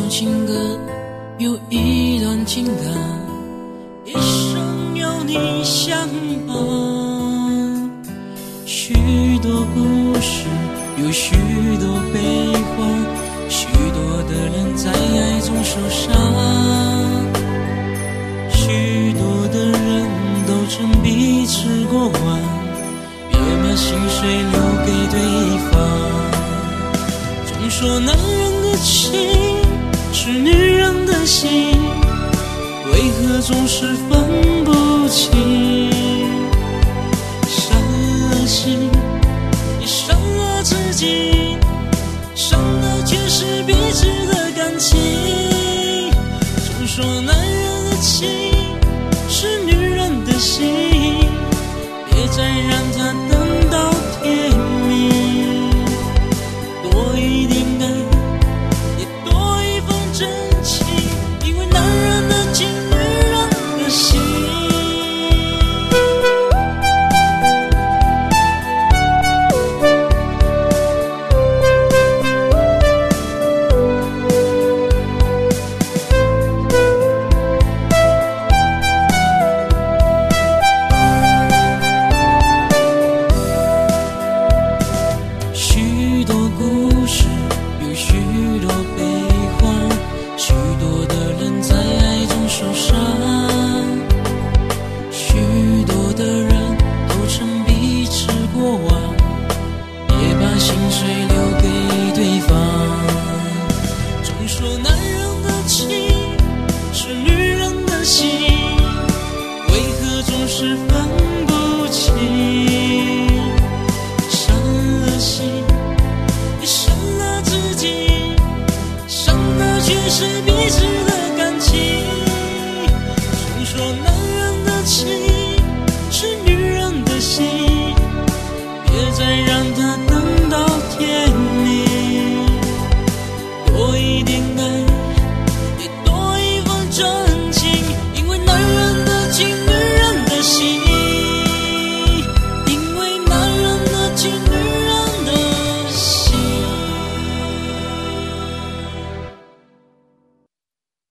情歌，有一段情感，一生有你相伴。许多故事，有许多悲欢，许多的人在爱中受伤，许多的人都曾彼此过往，也把心碎留给对方。总说男人的情是女人的心，为何总是分不清？伤了心，也伤了自己，伤的却是彼此